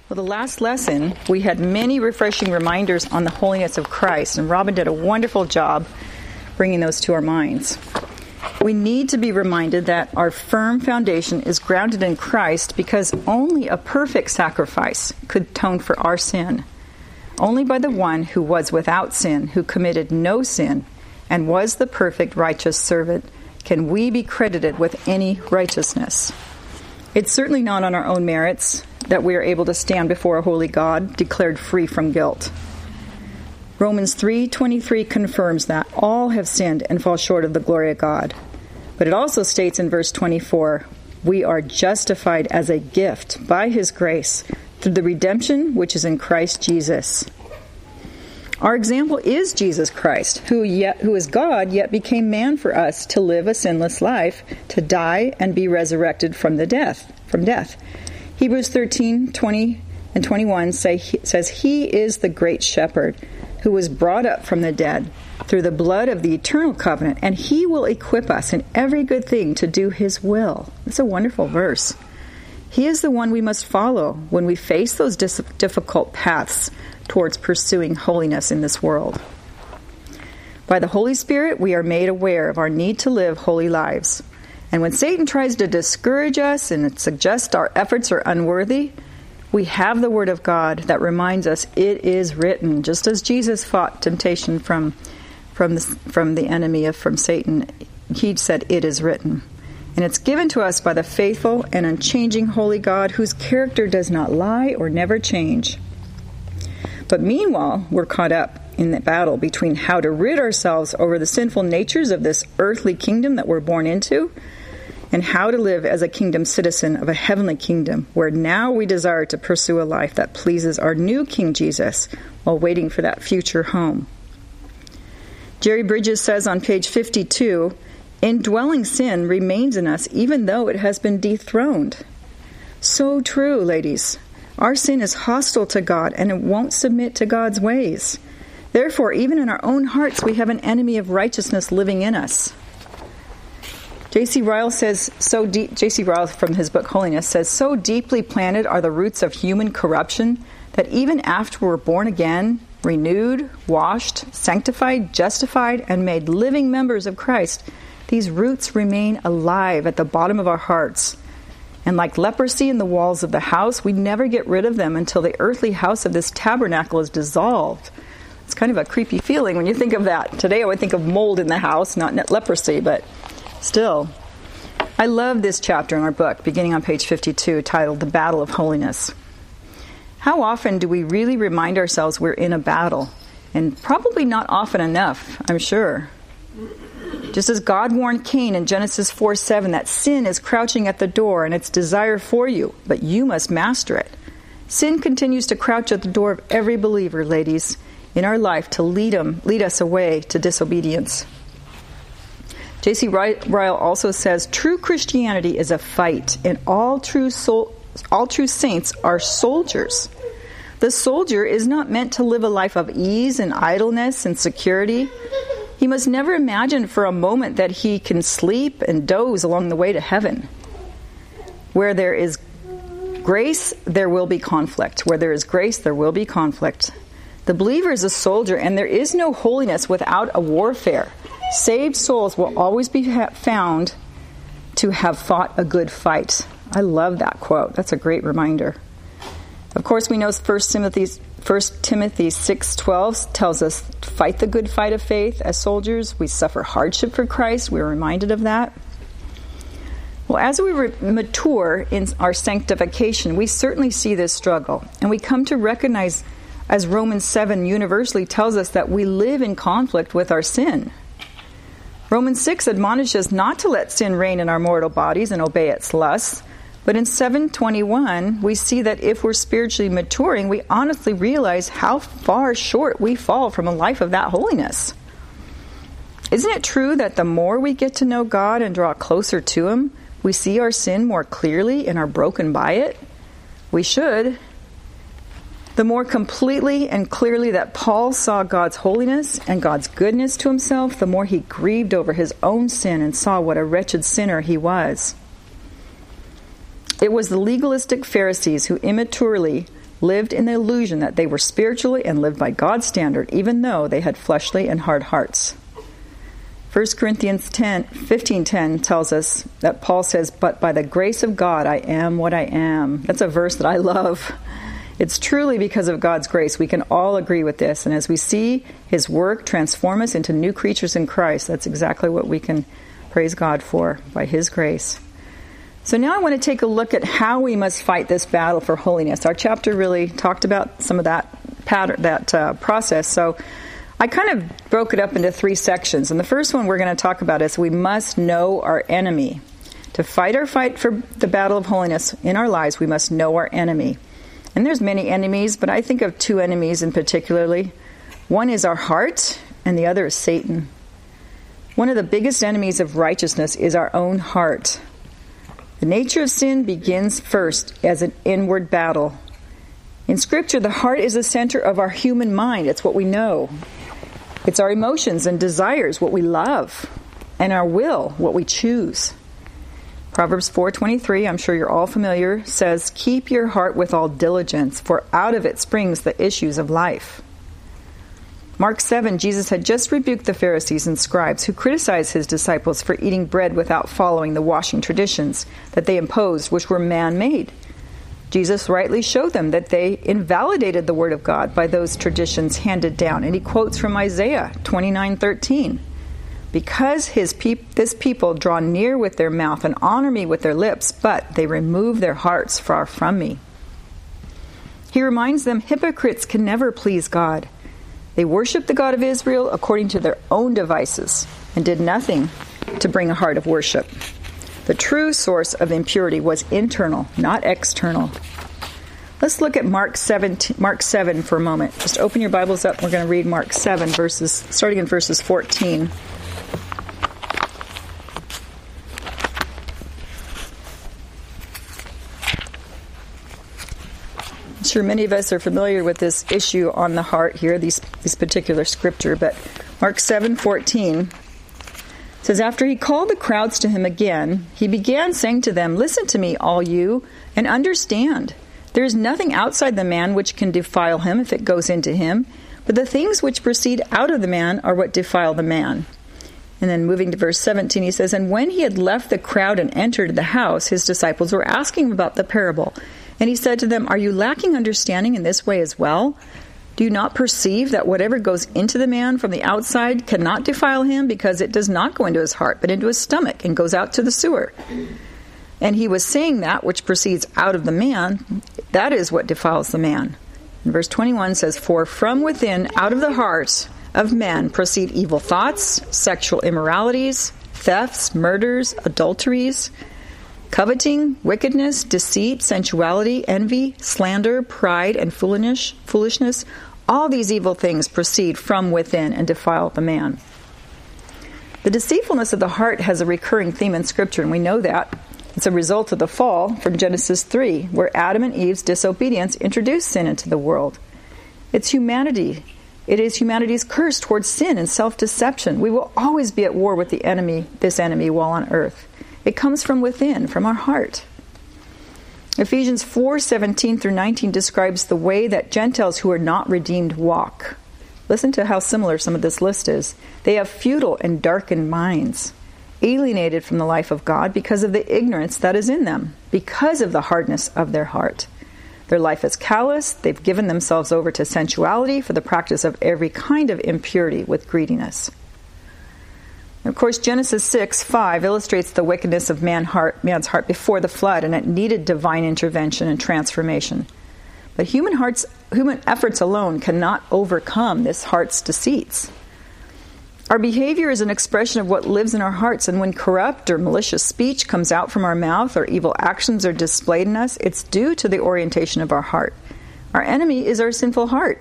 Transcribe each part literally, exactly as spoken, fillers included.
Well, the last lesson, we had many refreshing reminders on the holiness of Christ, and Robin did a wonderful job bringing those to our minds. We need to be reminded that our firm foundation is grounded in Christ because only a perfect sacrifice could atone for our sin. Only by the one who was without sin, who committed no sin, and was the perfect righteous servant, can we be credited with any righteousness. It's certainly not on our own merits that we are able to stand before a holy God, declared free from guilt. Romans three twenty-three confirms that all have sinned and fall short of the glory of God. But it also states in verse twenty-four, we are justified as a gift by his grace through the redemption which is in Christ Jesus. Our example is Jesus Christ, who yet who is God, yet became man for us to live a sinless life, to die and be resurrected from the death, from death. Hebrews thirteen twenty and twenty-one say, says, he is the great shepherd who was brought up from the dead through the blood of the eternal covenant, and he will equip us in every good thing to do his will. It's a wonderful verse. He is the one we must follow when we face those dis- difficult paths towards pursuing holiness in this world. By the Holy Spirit, we are made aware of our need to live holy lives. And when Satan tries to discourage us and suggest our efforts are unworthy, we have the Word of God that reminds us it is written. Just as Jesus fought temptation from from the, from the enemy, of from Satan, he said, it is written. And it's given to us by the faithful and unchanging holy God, whose character does not lie or never change. But meanwhile, we're caught up in the battle between how to rid ourselves over the sinful natures of this earthly kingdom that we're born into, and how to live as a kingdom citizen of a heavenly kingdom, where now we desire to pursue a life that pleases our new King Jesus while waiting for that future home. Jerry Bridges says on page fifty-two, indwelling sin remains in us even though it has been dethroned. So true, ladies. Our sin is hostile to God, and it won't submit to God's ways. Therefore, even in our own hearts, we have an enemy of righteousness living in us. J C Ryle says, so deep, J C Ryle from his book Holiness says, so deeply planted are the roots of human corruption that even after we're born again, renewed, washed, sanctified, justified, and made living members of Christ, these roots remain alive at the bottom of our hearts. And like leprosy in the walls of the house, we never get rid of them until the earthly house of this tabernacle is dissolved. It's kind of a creepy feeling when you think of that. Today I would think of mold in the house, not leprosy, but still. I love this chapter in our book, beginning on page fifty-two, titled The Battle of Holiness. How often do we really remind ourselves we're in a battle? And probably not often enough, I'm sure. Just as God warned Cain in Genesis four seven that sin is crouching at the door and its desire for you, but you must master it. Sin continues to crouch at the door of every believer, ladies, in our life to lead them, lead us away to disobedience. J C Ryle also says, true Christianity is a fight, and all true soul, all true saints are soldiers. The soldier is not meant to live a life of ease and idleness and security. He must never imagine for a moment that he can sleep and doze along the way to heaven. Where there is grace, there will be conflict. Where there is grace, there will be conflict. The believer is a soldier, and there is no holiness without a warfare. Saved souls will always be found to have fought a good fight. I love that quote. That's a great reminder. Of course, we know First Timothy First Timothy six twelve tells us, fight the good fight of faith as soldiers. We suffer hardship for Christ. We're reminded of that. Well, as we re- mature in our sanctification, we certainly see this struggle. And we come to recognize, as Romans seven universally tells us, that we live in conflict with our sin. Romans six admonishes not to let sin reign in our mortal bodies and obey its lusts. But in seven twenty-one, we see that if we're spiritually maturing, we honestly realize how far short we fall from a life of that holiness. Isn't it true that the more we get to know God and draw closer to Him, we see our sin more clearly and are broken by it? We should. The more completely and clearly that Paul saw God's holiness and God's goodness to himself, the more he grieved over his own sin and saw what a wretched sinner he was. It was the legalistic Pharisees who immaturely lived in the illusion that they were spiritually and lived by God's standard, even though they had fleshly and hard hearts. First Corinthians ten, fifteen ten tells us that Paul says, "But by the grace of God I am what I am." That's a verse that I love. It's truly because of God's grace. We can all agree with this. And as we see his work transform us into new creatures in Christ, that's exactly what we can praise God for, by his grace. So now I want to take a look at how we must fight this battle for holiness. Our chapter really talked about some of that pattern, that uh, process. So I kind of broke it up into three sections. And the first one we're going to talk about is we must know our enemy. To fight our fight for the battle of holiness in our lives, we must know our enemy. And there's many enemies, but I think of two enemies in particularly. One is our heart, and the other is Satan. One of the biggest enemies of righteousness is our own heart. The nature of sin begins first as an inward battle. In Scripture, the heart is the center of our human mind. It's what we know. It's our emotions and desires, what we love, and our will, what we choose. Proverbs four twenty-three, I'm sure you're all familiar, says, "Keep your heart with all diligence, for out of it springs the issues of life." Mark seven, Jesus had just rebuked the Pharisees and scribes who criticized his disciples for eating bread without following the washing traditions that they imposed, which were man-made. Jesus rightly showed them that they invalidated the word of God by those traditions handed down. And he quotes from Isaiah twenty-nine thirteen. "Because his peop- this people draw near with their mouth and honor me with their lips, but they remove their hearts far from me." He reminds them hypocrites can never please God. They worshiped the God of Israel according to their own devices and did nothing to bring a heart of worship. The true source of impurity was internal, not external. Let's look at Mark seven, Mark seven for a moment. Just open your Bibles up. We're going to read Mark seven, verses, starting in verses fourteen. I'm sure many of us are familiar with this issue on the heart here, these, this particular scripture, but Mark seven fourteen says, "After he called the crowds to him again, he began saying to them, 'Listen to me, all you, and understand. There is nothing outside the man which can defile him if it goes into him, but the things which proceed out of the man are what defile the man.'" And then moving to verse seventeen, he says, "And when he had left the crowd and entered the house, his disciples were asking him about the parable. And he said to them, 'Are you lacking understanding in this way as well? Do you not perceive that whatever goes into the man from the outside cannot defile him, because it does not go into his heart, but into his stomach, and goes out to the sewer? And he was saying that which proceeds out of the man, that is what defiles the man.'" And verse twenty-one says, "For from within, out of the heart of men, proceed evil thoughts, sexual immoralities, thefts, murders, adulteries, coveting, wickedness, deceit, sensuality, envy, slander, pride, and foolish, foolishness. All these evil things proceed from within and defile the man." The deceitfulness of the heart has a recurring theme in Scripture, and we know that. It's a result of the fall from Genesis three, where Adam and Eve's disobedience introduced sin into the world. It's humanity. It is humanity's curse towards sin and self-deception. We will always be at war with the enemy, this enemy, while on earth. It comes from within, from our heart. Ephesians four seventeen through nineteen describes the way that Gentiles who are not redeemed walk. Listen to how similar some of this list is. "They have futile and darkened minds, alienated from the life of God because of the ignorance that is in them, because of the hardness of their heart. Their life is callous. They've given themselves over to sensuality for the practice of every kind of impurity with greediness." And of course, Genesis six five illustrates the wickedness of man heart, man's heart before the flood, and it needed divine intervention and transformation. But human hearts, human efforts alone cannot overcome this heart's deceits. Our behavior is an expression of what lives in our hearts, and when corrupt or malicious speech comes out from our mouth or evil actions are displayed in us, it's due to the orientation of our heart. Our enemy is our sinful heart.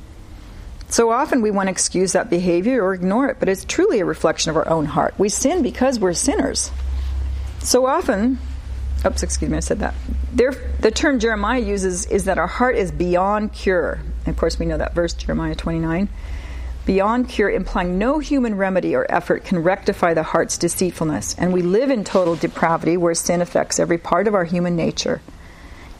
So often we want to excuse that behavior or ignore it, but it's truly a reflection of our own heart. We sin because we're sinners. So often, oops, excuse me, I said that. There, the term Jeremiah uses is that our heart is beyond cure. And of course, we know that verse, Jeremiah twenty-nine. Beyond cure, implying no human remedy or effort can rectify the heart's deceitfulness. And we live in total depravity where sin affects every part of our human nature.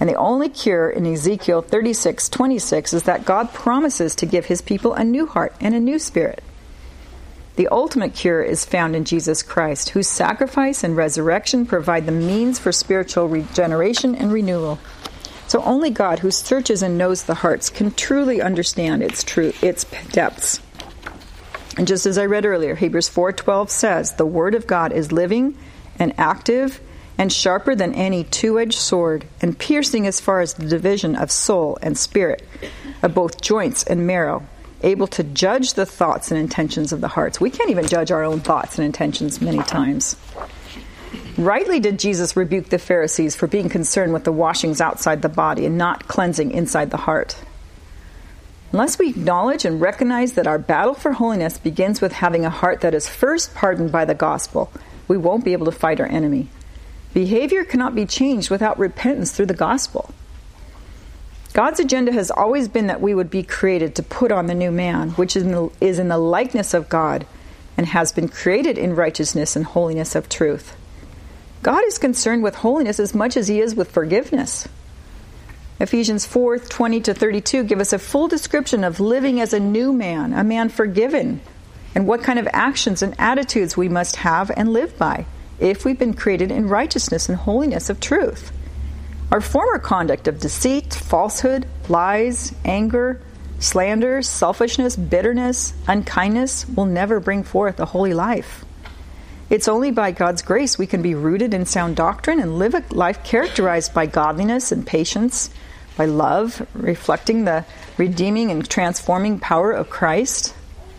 And the only cure in Ezekiel thirty-six twenty-six is that God promises to give his people a new heart and a new spirit. The ultimate cure is found in Jesus Christ, whose sacrifice and resurrection provide the means for spiritual regeneration and renewal. So only God, who searches and knows the hearts, can truly understand its true its depths. And just as I read earlier, Hebrews four twelve says, "The word of God is living and active and sharper than any two-edged sword, and piercing as far as the division of soul and spirit, of both joints and marrow, able to judge the thoughts and intentions of the hearts." We can't even judge our own thoughts and intentions many times. Rightly did Jesus rebuke the Pharisees for being concerned with the washings outside the body and not cleansing inside the heart. Unless we acknowledge and recognize that our battle for holiness begins with having a heart that is first pardoned by the gospel, we won't be able to fight our enemy. Behavior cannot be changed without repentance through the gospel. God's agenda has always been that we would be created to put on the new man, which is in the, is in the likeness of God and has been created in righteousness and holiness of truth. God is concerned with holiness as much as he is with forgiveness. Ephesians four twenty to thirty-two give us a full description of living as a new man, a man forgiven, and what kind of actions and attitudes we must have and live by if we've been created in righteousness and holiness of truth. Our former conduct of deceit, falsehood, lies, anger, slander, selfishness, bitterness, unkindness will never bring forth a holy life. It's only by God's grace we can be rooted in sound doctrine and live a life characterized by godliness and patience, by love, reflecting the redeeming and transforming power of Christ.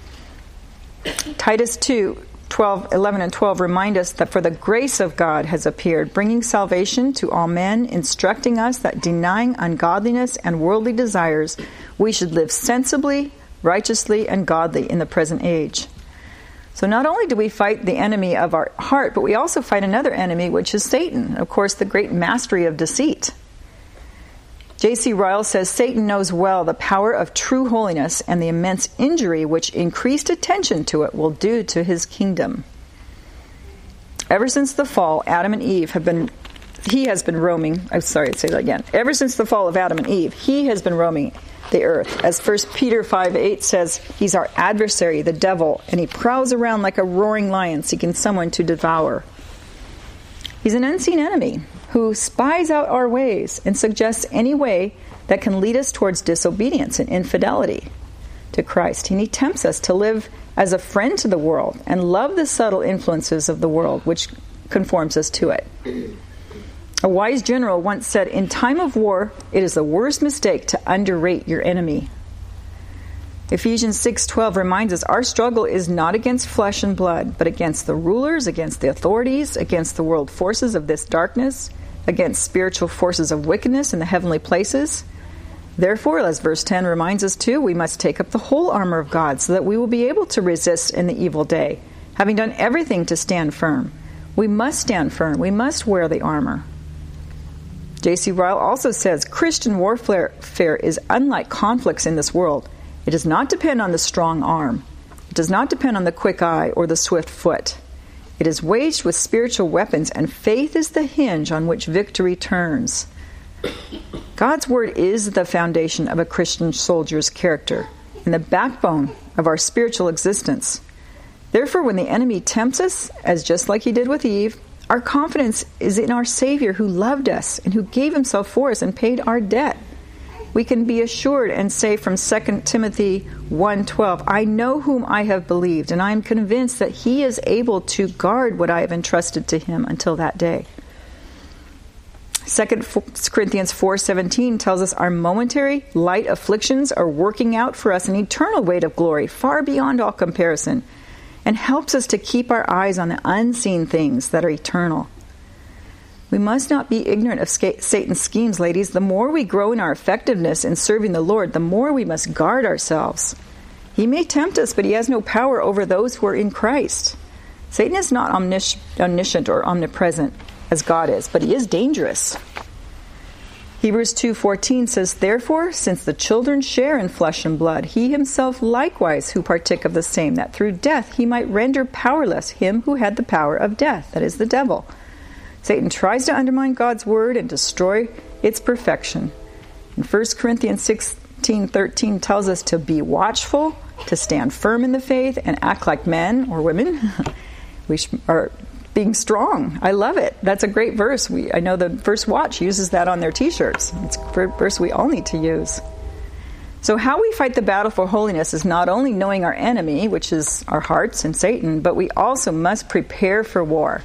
Titus two, twelve, eleven and twelve remind us that for the grace of God has appeared, bringing salvation to all men, instructing us that denying ungodliness and worldly desires, we should live sensibly, righteously, and godly in the present age. So not only do we fight the enemy of our heart, but we also fight another enemy, which is Satan, of course, the great mastery of deceit. J C Ryle says, Satan knows well the power of true holiness and the immense injury which increased attention to it will do to his kingdom. Ever since the fall, Adam and Eve have been, he has been roaming, I'm sorry to say that again. Ever since the fall of Adam and Eve, he has been roaming the earth. As First Peter five eight says, he's our adversary, the devil, and he prowls around like a roaring lion seeking someone to devour. He's an unseen enemy who spies out our ways and suggests any way that can lead us towards disobedience and infidelity to Christ. And he tempts us to live as a friend to the world and love the subtle influences of the world, which conforms us to it. A wise general once said, in time of war, it is the worst mistake to underrate your enemy. Ephesians six twelve reminds us our struggle is not against flesh and blood, but against the rulers, against the authorities, against the world forces of this darkness, against spiritual forces of wickedness in the heavenly places. Therefore, as verse ten reminds us too, we must take up the whole armor of God so that we will be able to resist in the evil day, having done everything to stand firm. We must stand firm. We must wear the armor. J C Ryle also says, Christian warfare is unlike conflicts in this world. It does not depend on the strong arm. It does not depend on the quick eye or the swift foot. It is waged with spiritual weapons, and faith is the hinge on which victory turns. God's word is the foundation of a Christian soldier's character and the backbone of our spiritual existence. Therefore, when the enemy tempts us, as just like he did with Eve, our confidence is in our Savior who loved us and who gave himself for us and paid our debt. We can be assured and say from Second Timothy one twelve, I know whom I have believed, and I am convinced that he is able to guard what I have entrusted to him until that day. Second Corinthians four seventeen tells us our momentary light afflictions are working out for us an eternal weight of glory far beyond all comparison, and helps us to keep our eyes on the unseen things that are eternal. We must not be ignorant of Satan's schemes, ladies. The more we grow in our effectiveness in serving the Lord, the more we must guard ourselves. He may tempt us, but he has no power over those who are in Christ. Satan is not omnis- omniscient or omnipresent as God is, but he is dangerous. Hebrews two fourteen says, Therefore, since the children share in flesh and blood, he himself likewise who partook of the same, that through death he might render powerless him who had the power of death, that is, the devil. Satan tries to undermine God's word and destroy its perfection. And First Corinthians sixteen thirteen tells us to be watchful, to stand firm in the faith, and act like men or women. We are being strong. I love it. That's a great verse. We I know the First Watch uses that on their T-shirts. It's a verse we all need to use. So how we fight the battle for holiness is not only knowing our enemy, which is our hearts and Satan, but we also must prepare for war.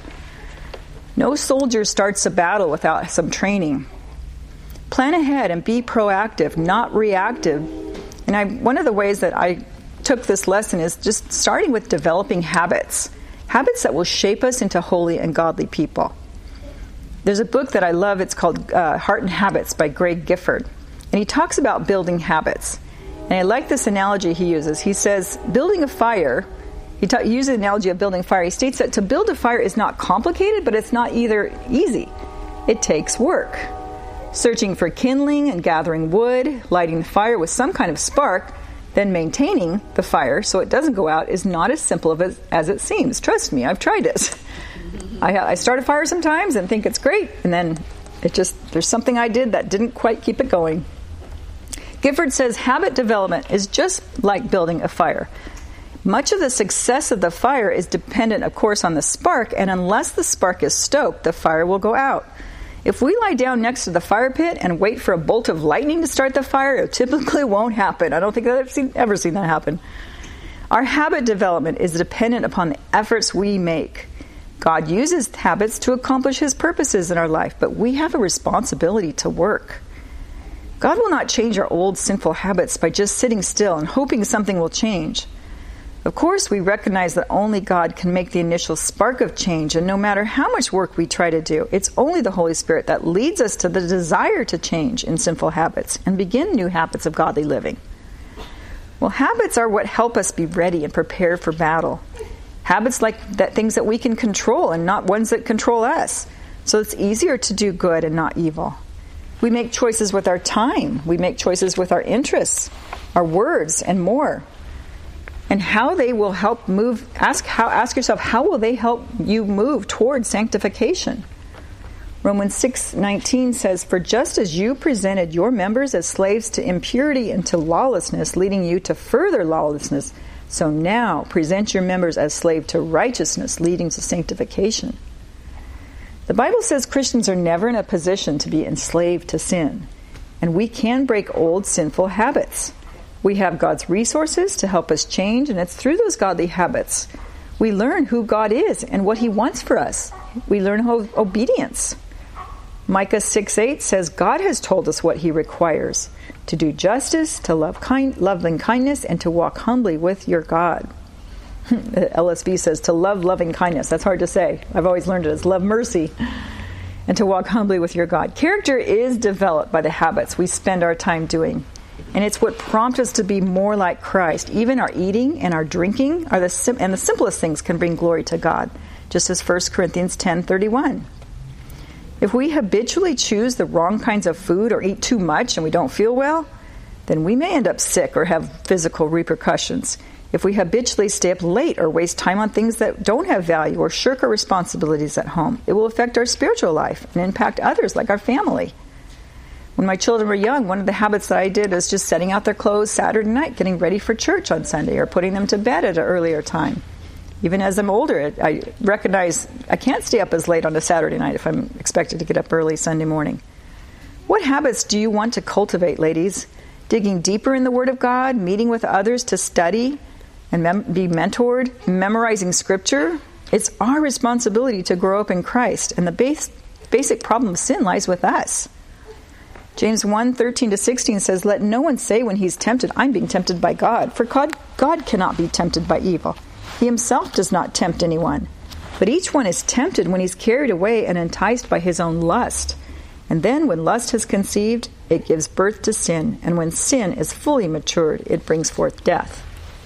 No soldier starts a battle without some training. Plan ahead and be proactive, not reactive. And I, one of the ways that I took this lesson is just starting with developing habits. Habits that will shape us into holy and godly people. There's a book that I love. It's called uh, Heart and Habits by Greg Gifford. And he talks about building habits. And I like this analogy he uses. He says, building a fire, he ta- uses the analogy of building fire. He states that to build a fire is not complicated, but it's not either easy. It takes work. Searching for kindling and gathering wood, lighting the fire with some kind of spark, then maintaining the fire so it doesn't go out is not as simple of it as it seems. Trust me, I've tried it. I, I start a fire sometimes and think it's great, and then it just there's something I did that didn't quite keep it going. Gifford says habit development is just like building a fire. Much of the success of the fire is dependent, of course, on the spark, and unless the spark is stoked, the fire will go out. If we lie down next to the fire pit and wait for a bolt of lightning to start the fire, it typically won't happen. I don't think I've seen, ever seen that happen. Our habit development is dependent upon the efforts we make. God uses habits to accomplish His purposes in our life, but we have a responsibility to work. God will not change our old sinful habits by just sitting still and hoping something will change. Of course, we recognize that only God can make the initial spark of change, and no matter how much work we try to do, it's only the Holy Spirit that leads us to the desire to change in sinful habits and begin new habits of godly living. Well, habits are what help us be ready and prepared for battle. Habits like that, things that we can control and not ones that control us. So it's easier to do good and not evil. We make choices with our time. We make choices with our interests, our words, and more. And how they will help move, ask how ask yourself, how will they help you move towards sanctification? Romans six nineteen says, "For just as you presented your members as slaves to impurity and to lawlessness, leading you to further lawlessness, so now present your members as slaves to righteousness, leading to sanctification." The Bible says Christians are never in a position to be enslaved to sin, and we can break old sinful habits. We have God's resources to help us change, and it's through those godly habits we learn who God is and what He wants for us. We learn how obedience. Micah six eight says God has told us what He requires: to do justice, to love kind, loving kindness, and to walk humbly with your God. L S B says to love loving kindness. That's hard to say. I've always learned it as love mercy. And to walk humbly with your God. Character is developed by the habits we spend our time doing. And it's what prompts us to be more like Christ. Even our eating and our drinking are the sim- and the simplest things can bring glory to God, just as First Corinthians ten thirty-one. If we habitually choose the wrong kinds of food or eat too much and we don't feel well, then we may end up sick or have physical repercussions. If we habitually stay up late or waste time on things that don't have value or shirk our responsibilities at home, it will affect our spiritual life and impact others like our family. When my children were young, one of the habits that I did was just setting out their clothes Saturday night, getting ready for church on Sunday, or putting them to bed at an earlier time. Even as I'm older, I recognize I can't stay up as late on a Saturday night if I'm expected to get up early Sunday morning. What habits do you want to cultivate, ladies? Digging deeper in the Word of God, meeting with others to study and mem- be mentored, memorizing Scripture? It's our responsibility to grow up in Christ, and the base, basic problem of sin lies with us. James one thirteen to sixteen says, "Let no one say when he's tempted, I'm being tempted by God. For God, God cannot be tempted by evil. He himself does not tempt anyone. But each one is tempted when he's carried away and enticed by his own lust. And then when lust has conceived, it gives birth to sin. And when sin is fully matured, it brings forth death."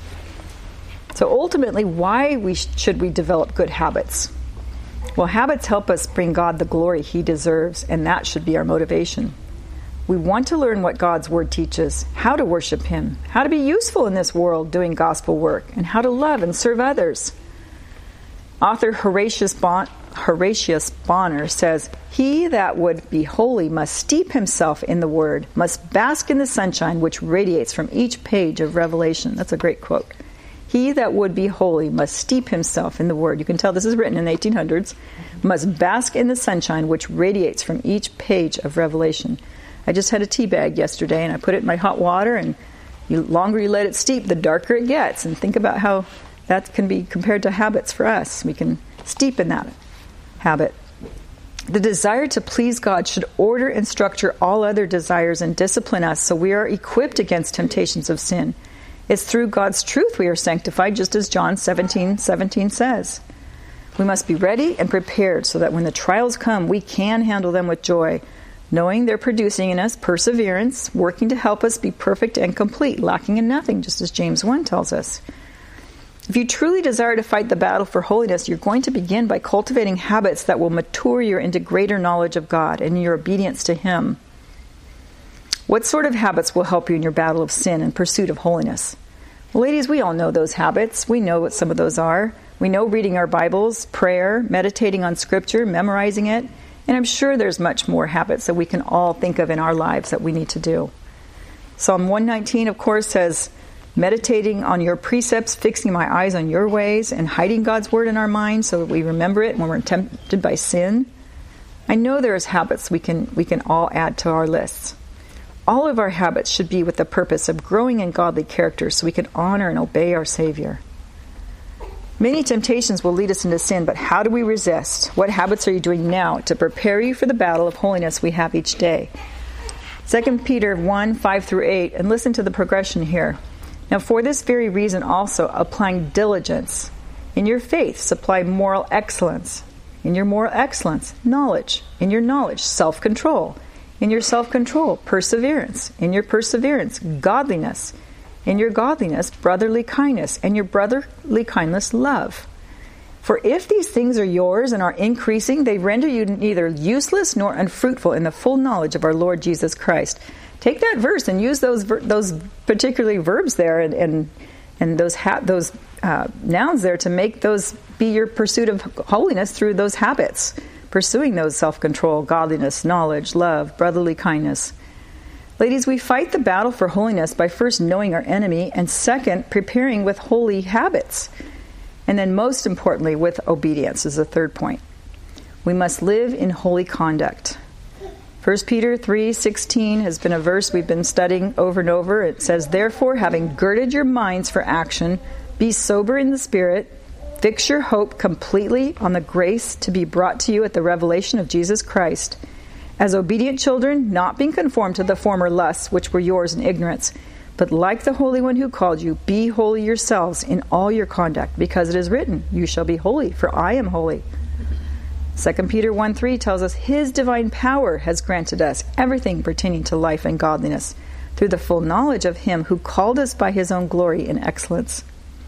So ultimately, why we sh- should we develop good habits? Well, habits help us bring God the glory He deserves, and that should be our motivation. We want to learn what God's Word teaches, how to worship Him, how to be useful in this world doing gospel work, and how to love and serve others. Author Horatius Horatius Bonner says, "He that would be holy must steep himself in the Word, must bask in the sunshine which radiates from each page of Revelation." That's a great quote. He that would be holy must steep himself in the Word. You can tell this is written in the eighteen hundreds. Must bask in the sunshine which radiates from each page of Revelation. I just had a tea bag yesterday, and I put it in my hot water, and the longer you let it steep, the darker it gets. And think about how that can be compared to habits for us. We can steep in that habit. The desire to please God should order and structure all other desires and discipline us so we are equipped against temptations of sin. It's through God's truth we are sanctified, just as John seventeen seventeen says. We must be ready and prepared so that when the trials come, we can handle them with joy, knowing they're producing in us perseverance, working to help us be perfect and complete, lacking in nothing, just as James one tells us. If you truly desire to fight the battle for holiness, you're going to begin by cultivating habits that will mature you into greater knowledge of God and your obedience to Him. What sort of habits will help you in your battle of sin and pursuit of holiness? Well, ladies, we all know those habits. We know what some of those are. We know reading our Bibles, prayer, meditating on Scripture, memorizing it, and I'm sure there's much more habits that we can all think of in our lives that we need to do. Psalm one nineteen, of course, says, "Meditating on your precepts, fixing my eyes on your ways, and hiding God's word in our minds so that we remember it when we're tempted by sin." I know there's habits we can we can all add to our lists. All of our habits should be with the purpose of growing in godly character so we can honor and obey our Savior. Many temptations will lead us into sin, but how do we resist? What habits are you doing now to prepare you for the battle of holiness we have each day? Second Peter one, five through eight, and listen to the progression here. "Now for this very reason also, applying diligence. In your faith, supply moral excellence. In your moral excellence, knowledge. In your knowledge, self-control. In your self-control, perseverance. In your perseverance, godliness. In your godliness, brotherly kindness. And your brotherly kindness, love. For if these things are yours and are increasing, they render you neither useless nor unfruitful in the full knowledge of our Lord Jesus Christ." Take that verse and use those those particularly verbs there and and, and those ha- those uh, nouns there to make those be your pursuit of holiness through those habits, pursuing those self-control, godliness, knowledge, love, brotherly kindness. Ladies, we fight the battle for holiness by first knowing our enemy and second, preparing with holy habits. And then most importantly, with obedience is the third point. We must live in holy conduct. First Peter three sixteen has been a verse we've been studying over and over. It says, "Therefore, having girded your minds for action, be sober in the spirit, fix your hope completely on the grace to be brought to you at the revelation of Jesus Christ. As obedient children, not being conformed to the former lusts which were yours in ignorance, but like the Holy One who called you, be holy yourselves in all your conduct, because it is written, you shall be holy, for I am holy." Second Peter one three tells us His divine power has granted us everything pertaining to life and godliness through the full knowledge of Him who called us by His own glory and excellence.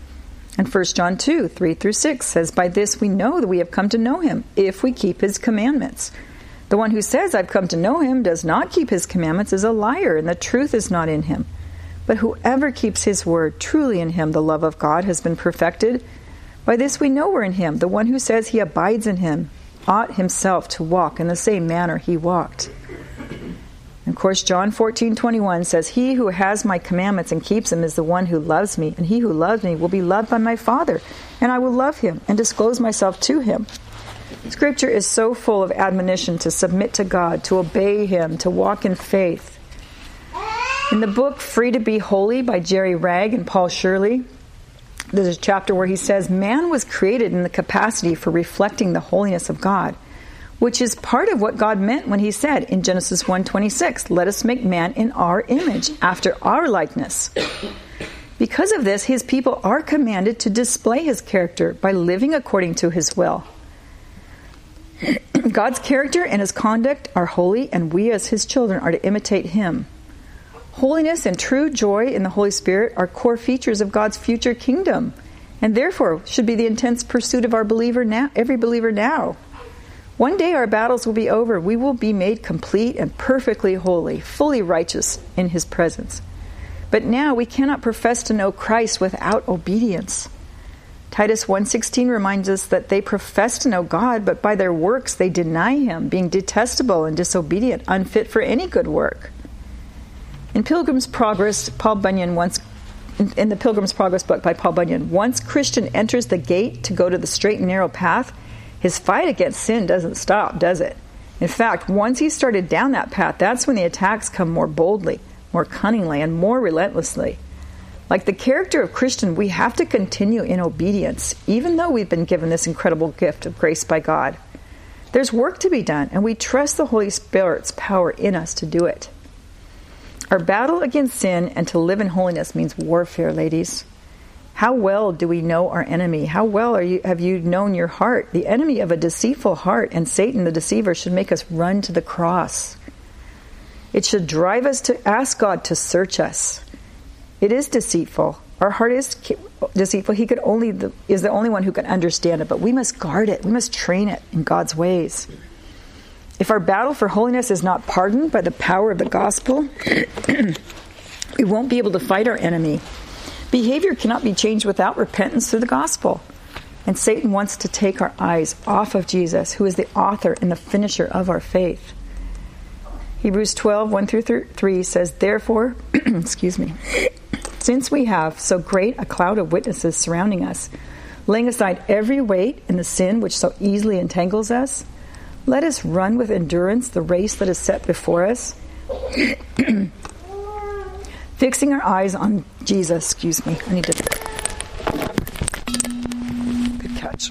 And First John two three through six says, "By this we know that we have come to know Him, if we keep His commandments. The one who says, 'I've come to know Him,' does not keep His commandments, is a liar, and the truth is not in him. But whoever keeps His word, truly in him the love of God has been perfected. By this we know we're in Him. The one who says he abides in Him ought himself to walk in the same manner He walked." And of course, John fourteen twenty-one says, "He who has my commandments and keeps them is the one who loves me, and he who loves me will be loved by my Father, and I will love him and disclose myself to him." Scripture is so full of admonition to submit to God, to obey Him, to walk in faith. In the book Free to Be Holy by Jerry Ragg and Paul Shirley, there's a chapter where he says, man was created in the capacity for reflecting the holiness of God, which is part of what God meant when He said in Genesis one twenty-six, "Let us make man in our image, after our likeness." Because of this, His people are commanded to display His character by living according to His will. God's character and His conduct are holy, and we as His children are to imitate Him. Holiness and true joy in the Holy Spirit are core features of God's future kingdom, and therefore should be the intense pursuit of our believer now, every believer now. One day our battles will be over. We will be made complete and perfectly holy, fully righteous in His presence. But now we cannot profess to know Christ without obedience. Titus one sixteen reminds us that they profess to know God, but by their works they deny him, being detestable and disobedient, unfit for any good work. In Pilgrim's Progress, Paul Bunyan once, in the Pilgrim's Progress book by Paul Bunyan, once Christian enters the gate to go to the straight and narrow path, his fight against sin doesn't stop, does it? In fact, once he started down that path, that's when the attacks come more boldly, more cunningly, and more relentlessly. Like the character of Christian, we have to continue in obedience, even though we've been given this incredible gift of grace by God. There's work to be done, and we trust the Holy Spirit's power in us to do it. Our battle against sin and to live in holiness means warfare, ladies. How well do we know our enemy? How well are you, have you known your heart? The enemy of a deceitful heart, and Satan the deceiver, should make us run to the cross. It should drive us to ask God to search us. It is deceitful. Our heart is deceitful. He could only is the only one who can understand it, but we must guard it. We must train it in God's ways. If our battle for holiness is not pardoned by the power of the gospel, we won't be able to fight our enemy. Behavior cannot be changed without repentance through the gospel. And Satan wants to take our eyes off of Jesus, who is the author and the finisher of our faith. Hebrews twelve, one through three says, Therefore, excuse me, since we have so great a cloud of witnesses surrounding us, laying aside every weight and the sin which so easily entangles us, let us run with endurance the race that is set before us, fixing our eyes on Jesus. Excuse me. I need to... Good catch.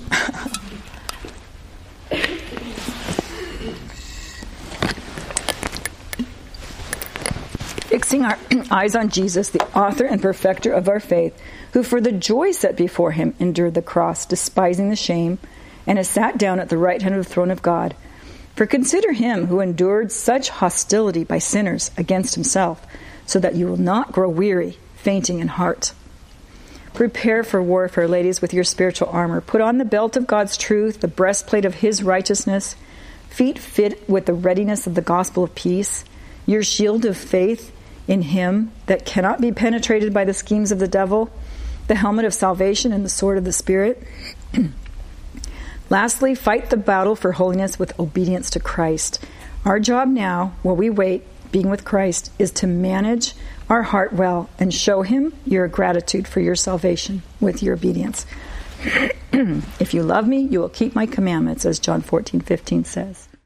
Fixing our eyes on Jesus, the author and perfecter of our faith, who for the joy set before him endured the cross, despising the shame, and has sat down at the right hand of the throne of God. For consider him who endured such hostility by sinners against himself, so that you will not grow weary, fainting in heart. Prepare for warfare, ladies, with your spiritual armor. Put on the belt of God's truth, the breastplate of his righteousness, feet fit with the readiness of the gospel of peace, your shield of faith in him that cannot be penetrated by the schemes of the devil, the helmet of salvation and the sword of the Spirit. Lastly, fight the battle for holiness with obedience to Christ. Our job now, while we wait, being with Christ, is to manage our heart well and show him your gratitude for your salvation with your obedience. If you love me, you will keep my commandments, as John fourteen fifteen says.